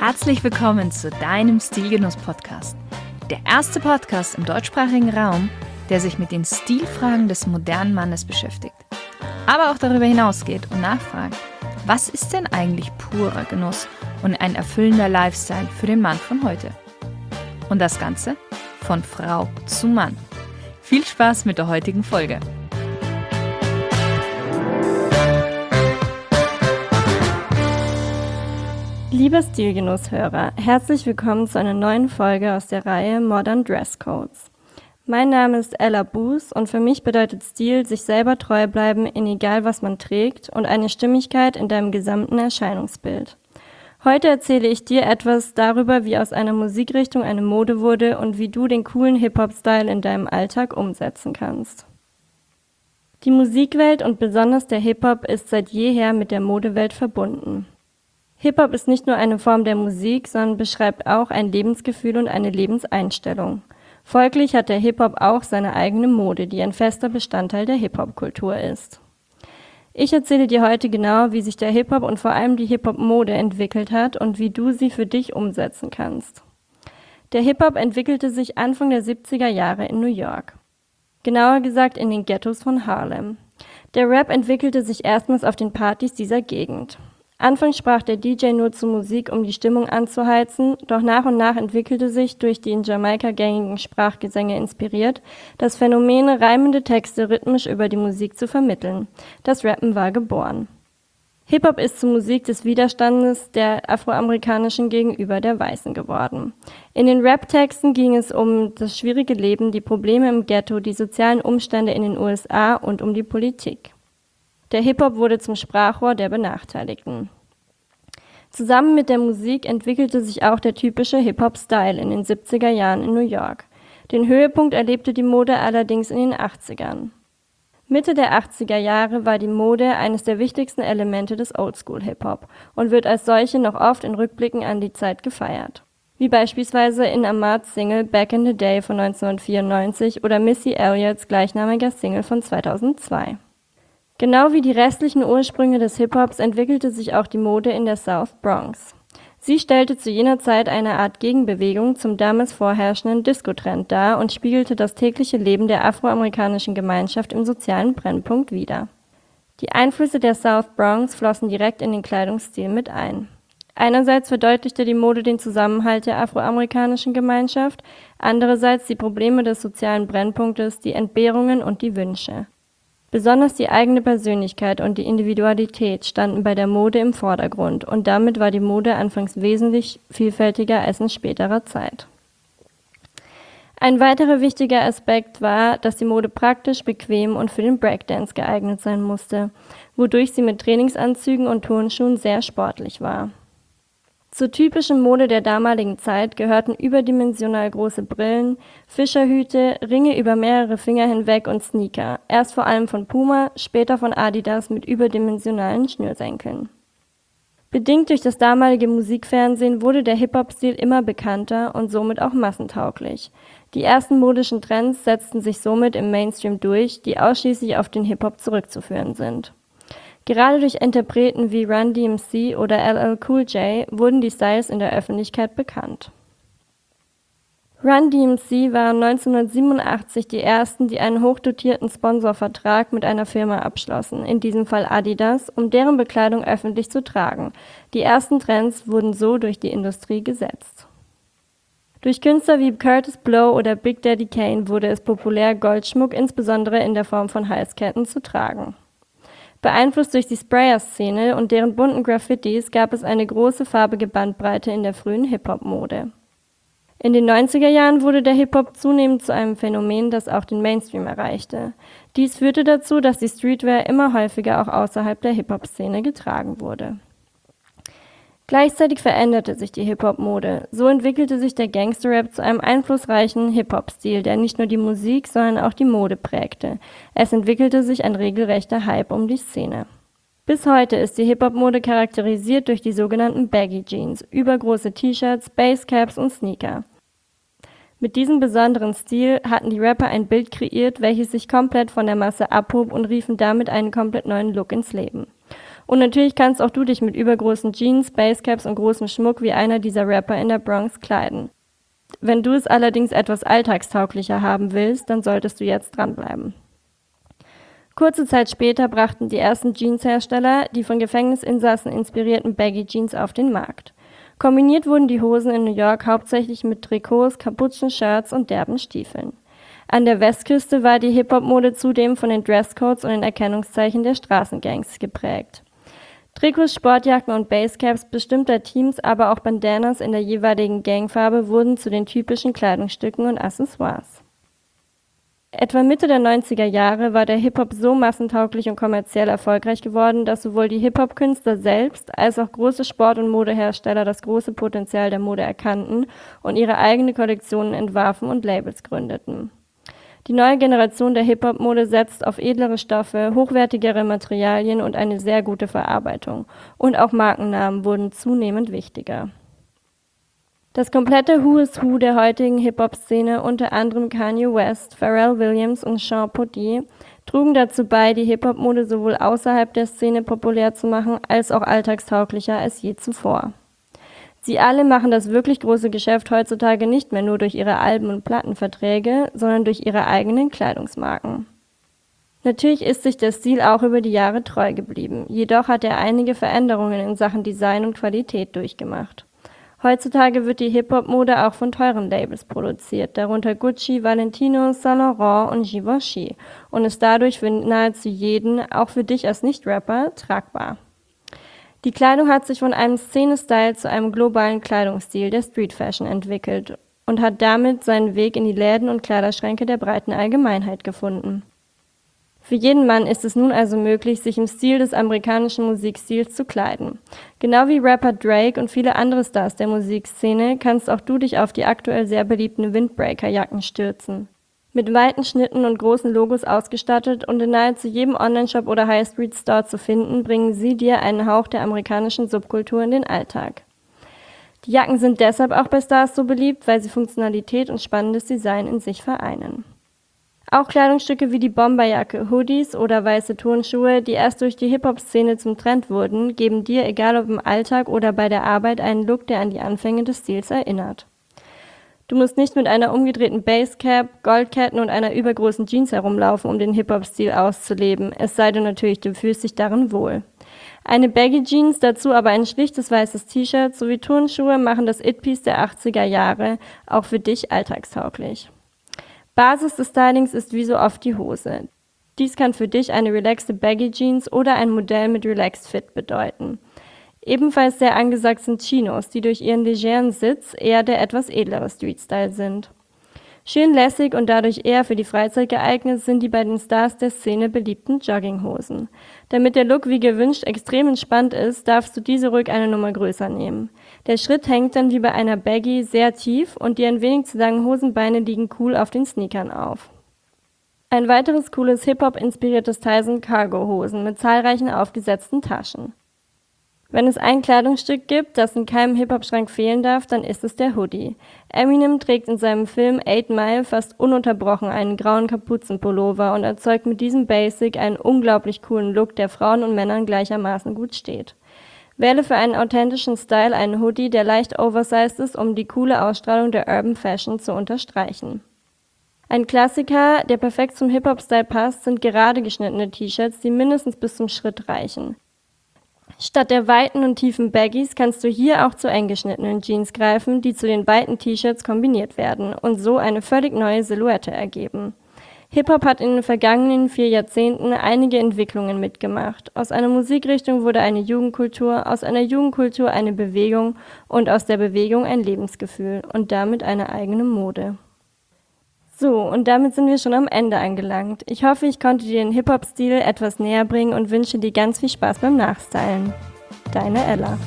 Herzlich willkommen zu deinem Stilgenuss-Podcast. Der erste Podcast im deutschsprachigen Raum, der sich mit den Stilfragen des modernen Mannes beschäftigt. Aber auch darüber hinausgeht und nachfragt, was ist denn eigentlich purer Genuss und ein erfüllender Lifestyle für den Mann von heute? Und das Ganze von Frau zu Mann. Viel Spaß mit der heutigen Folge. Liebe Stilgenusshörer, herzlich willkommen zu einer neuen Folge aus der Reihe Modern Dresscodes. Mein Name ist Ella Boos und für mich bedeutet Stil sich selber treu bleiben in egal was man trägt und eine Stimmigkeit in deinem gesamten Erscheinungsbild. Heute erzähle ich dir etwas darüber, wie aus einer Musikrichtung eine Mode wurde und wie du den coolen Hip-Hop-Style in deinem Alltag umsetzen kannst. Die Musikwelt und besonders der Hip-Hop ist seit jeher mit der Modewelt verbunden. Hip-Hop ist nicht nur eine Form der Musik, sondern beschreibt auch ein Lebensgefühl und eine Lebenseinstellung. Folglich hat der Hip-Hop auch seine eigene Mode, die ein fester Bestandteil der Hip-Hop-Kultur ist. Ich erzähle dir heute genau, wie sich der Hip-Hop und vor allem die Hip-Hop-Mode entwickelt hat und wie du sie für dich umsetzen kannst. Der Hip-Hop entwickelte sich Anfang der 70er Jahre in New York. Genauer gesagt in den Ghettos von Harlem. Der Rap entwickelte sich erstmals auf den Partys dieser Gegend. Anfangs sprach der DJ nur zu Musik, um die Stimmung anzuheizen, doch nach und nach entwickelte sich, durch die in Jamaika gängigen Sprachgesänge inspiriert, das Phänomen, reimende Texte rhythmisch über die Musik zu vermitteln. Das Rappen war geboren. Hip-Hop ist zur Musik des Widerstandes der Afroamerikanischen gegenüber der Weißen geworden. In den Rap-Texten ging es um das schwierige Leben, die Probleme im Ghetto, die sozialen Umstände in den USA und um die Politik. Der Hip-Hop wurde zum Sprachrohr der Benachteiligten. Zusammen mit der Musik entwickelte sich auch der typische Hip-Hop-Style in den 70er Jahren in New York. Den Höhepunkt erlebte die Mode allerdings in den 80ern. Mitte der 80er Jahre war die Mode eines der wichtigsten Elemente des Oldschool-Hip-Hop und wird als solche noch oft in Rückblicken an die Zeit gefeiert. Wie beispielsweise in Ahmads Single Back in the Day von 1994 oder Missy Elliott's gleichnamiger Single von 2002. Genau wie die restlichen Ursprünge des Hip-Hops entwickelte sich auch die Mode in der South Bronx. Sie stellte zu jener Zeit eine Art Gegenbewegung zum damals vorherrschenden Disco-Trend dar und spiegelte das tägliche Leben der afroamerikanischen Gemeinschaft im sozialen Brennpunkt wider. Die Einflüsse der South Bronx flossen direkt in den Kleidungsstil mit ein. Einerseits verdeutlichte die Mode den Zusammenhalt der afroamerikanischen Gemeinschaft, andererseits die Probleme des sozialen Brennpunktes, die Entbehrungen und die Wünsche. Besonders die eigene Persönlichkeit und die Individualität standen bei der Mode im Vordergrund und damit war die Mode anfangs wesentlich vielfältiger als in späterer Zeit. Ein weiterer wichtiger Aspekt war, dass die Mode praktisch, bequem und für den Breakdance geeignet sein musste, wodurch sie mit Trainingsanzügen und Turnschuhen sehr sportlich war. Zur typischen Mode der damaligen Zeit gehörten überdimensional große Brillen, Fischerhüte, Ringe über mehrere Finger hinweg und Sneaker, erst vor allem von Puma, später von Adidas mit überdimensionalen Schnürsenkeln. Bedingt durch das damalige Musikfernsehen wurde der Hip-Hop-Stil immer bekannter und somit auch massentauglich. Die ersten modischen Trends setzten sich somit im Mainstream durch, die ausschließlich auf den Hip-Hop zurückzuführen sind. Gerade durch Interpreten wie Run DMC oder LL Cool J wurden die Styles in der Öffentlichkeit bekannt. Run DMC waren 1987 die ersten, die einen hochdotierten Sponsorvertrag mit einer Firma abschlossen, in diesem Fall Adidas, um deren Bekleidung öffentlich zu tragen. Die ersten Trends wurden so durch die Industrie gesetzt. Durch Künstler wie Curtis Blow oder Big Daddy Kane wurde es populär, Goldschmuck insbesondere in der Form von Halsketten zu tragen. Beeinflusst durch die Sprayer-Szene und deren bunten Graffitis gab es eine große farbige Bandbreite in der frühen Hip-Hop-Mode. In den 90er Jahren wurde der Hip-Hop zunehmend zu einem Phänomen, das auch den Mainstream erreichte. Dies führte dazu, dass die Streetwear immer häufiger auch außerhalb der Hip-Hop-Szene getragen wurde. Gleichzeitig veränderte sich die Hip-Hop-Mode. So entwickelte sich der Gangster-Rap zu einem einflussreichen Hip-Hop-Stil, der nicht nur die Musik, sondern auch die Mode prägte. Es entwickelte sich ein regelrechter Hype um die Szene. Bis heute ist die Hip-Hop-Mode charakterisiert durch die sogenannten Baggy Jeans, übergroße T-Shirts, Basecaps und Sneaker. Mit diesem besonderen Stil hatten die Rapper ein Bild kreiert, welches sich komplett von der Masse abhob und riefen damit einen komplett neuen Look ins Leben. Und natürlich kannst auch du dich mit übergroßen Jeans, Basecaps und großem Schmuck wie einer dieser Rapper in der Bronx kleiden. Wenn du es allerdings etwas alltagstauglicher haben willst, dann solltest du jetzt dranbleiben. Kurze Zeit später brachten die ersten Jeanshersteller die von Gefängnisinsassen inspirierten Baggy Jeans auf den Markt. Kombiniert wurden die Hosen in New York hauptsächlich mit Trikots, Kapuzenshirts und derben Stiefeln. An der Westküste war die Hip-Hop-Mode zudem von den Dresscodes und den Erkennungszeichen der Straßengangs geprägt. Trikots, Sportjacken und Basecaps bestimmter Teams, aber auch Bandanas in der jeweiligen Gangfarbe wurden zu den typischen Kleidungsstücken und Accessoires. Etwa Mitte der 90er Jahre war der Hip-Hop so massentauglich und kommerziell erfolgreich geworden, dass sowohl die Hip-Hop-Künstler selbst als auch große Sport- und Modehersteller das große Potenzial der Mode erkannten und ihre eigene Kollektionen entwarfen und Labels gründeten. Die neue Generation der Hip-Hop-Mode setzt auf edlere Stoffe, hochwertigere Materialien und eine sehr gute Verarbeitung. Und auch Markennamen wurden zunehmend wichtiger. Das komplette Who is Who der heutigen Hip-Hop-Szene, unter anderem Kanye West, Pharrell Williams und Sean Pudy, trugen dazu bei, die Hip-Hop-Mode sowohl außerhalb der Szene populär zu machen, als auch alltagstauglicher als je zuvor. Sie alle machen das wirklich große Geschäft heutzutage nicht mehr nur durch ihre Alben- und Plattenverträge, sondern durch ihre eigenen Kleidungsmarken. Natürlich ist sich der Stil auch über die Jahre treu geblieben, jedoch hat er einige Veränderungen in Sachen Design und Qualität durchgemacht. Heutzutage wird die Hip-Hop-Mode auch von teuren Labels produziert, darunter Gucci, Valentino, Saint Laurent und Givenchy, und ist dadurch für nahezu jeden, auch für dich als Nicht-Rapper, tragbar. Die Kleidung hat sich von einem Szene-Style zu einem globalen Kleidungsstil der Street-Fashion entwickelt und hat damit seinen Weg in die Läden und Kleiderschränke der breiten Allgemeinheit gefunden. Für jeden Mann ist es nun also möglich, sich im Stil des amerikanischen Musikstils zu kleiden. Genau wie Rapper Drake und viele andere Stars der Musikszene kannst auch du dich auf die aktuell sehr beliebten Windbreaker-Jacken stürzen. Mit weiten Schnitten und großen Logos ausgestattet und in nahezu jedem Onlineshop oder High-Street-Store zu finden, bringen sie dir einen Hauch der amerikanischen Subkultur in den Alltag. Die Jacken sind deshalb auch bei Stars so beliebt, weil sie Funktionalität und spannendes Design in sich vereinen. Auch Kleidungsstücke wie die Bomberjacke, Hoodies oder weiße Turnschuhe, die erst durch die Hip-Hop-Szene zum Trend wurden, geben dir, egal ob im Alltag oder bei der Arbeit, einen Look, der an die Anfänge des Stils erinnert. Du musst nicht mit einer umgedrehten Basecap, Goldketten und einer übergroßen Jeans herumlaufen, um den Hip-Hop-Stil auszuleben, es sei denn natürlich, du fühlst dich darin wohl. Eine Baggy-Jeans, dazu aber ein schlichtes weißes T-Shirt sowie Turnschuhe machen das It-Piece der 80er Jahre auch für dich alltagstauglich. Basis des Stylings ist wie so oft die Hose. Dies kann für dich eine relaxte Baggy Jeans oder ein Modell mit Relaxed Fit bedeuten. Ebenfalls sehr angesagt sind Chinos, die durch ihren legeren Sitz eher der etwas edlere Street-Style sind. Schön lässig und dadurch eher für die Freizeit geeignet sind die bei den Stars der Szene beliebten Jogginghosen. Damit der Look wie gewünscht extrem entspannt ist, darfst du diese ruhig eine Nummer größer nehmen. Der Schritt hängt dann wie bei einer Baggy sehr tief und die ein wenig zu langen Hosenbeine liegen cool auf den Sneakern auf. Ein weiteres cooles Hip-Hop-inspiriertes Teil sind Cargo-Hosen mit zahlreichen aufgesetzten Taschen. Wenn es ein Kleidungsstück gibt, das in keinem Hip-Hop-Schrank fehlen darf, dann ist es der Hoodie. Eminem trägt in seinem Film 8 Mile fast ununterbrochen einen grauen Kapuzenpullover und erzeugt mit diesem Basic einen unglaublich coolen Look, der Frauen und Männern gleichermaßen gut steht. Wähle für einen authentischen Style einen Hoodie, der leicht oversized ist, um die coole Ausstrahlung der Urban Fashion zu unterstreichen. Ein Klassiker, der perfekt zum Hip-Hop-Style passt, sind gerade geschnittene T-Shirts, die mindestens bis zum Schritt reichen. Statt der weiten und tiefen Baggies kannst du hier auch zu eng geschnittenen Jeans greifen, die zu den weiten T-Shirts kombiniert werden und so eine völlig neue Silhouette ergeben. Hip-Hop hat in den vergangenen 4 Jahrzehnten einige Entwicklungen mitgemacht. Aus einer Musikrichtung wurde eine Jugendkultur, aus einer Jugendkultur eine Bewegung und aus der Bewegung ein Lebensgefühl und damit eine eigene Mode. So, und damit sind wir schon am Ende angelangt. Ich hoffe, ich konnte dir den Hip-Hop-Stil etwas näher bringen und wünsche dir ganz viel Spaß beim Nachstylen. Deine Ella.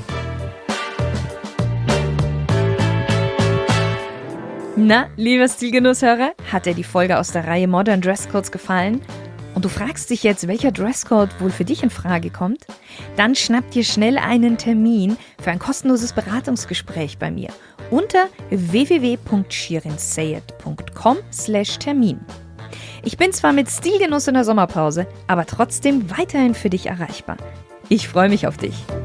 Na, lieber Stilgenusshörer, hat dir die Folge aus der Reihe Modern Dresscodes gefallen? Und du fragst dich jetzt, welcher Dresscode wohl für dich in Frage kommt? Dann schnapp dir schnell einen Termin für ein kostenloses Beratungsgeshprech bei mir unter www.shirinsayed.com/Termin. Ich bin zwar mit Stilgenuss in der Sommerpause, aber trotzdem weiterhin für dich erreichbar. Ich freue mich auf dich.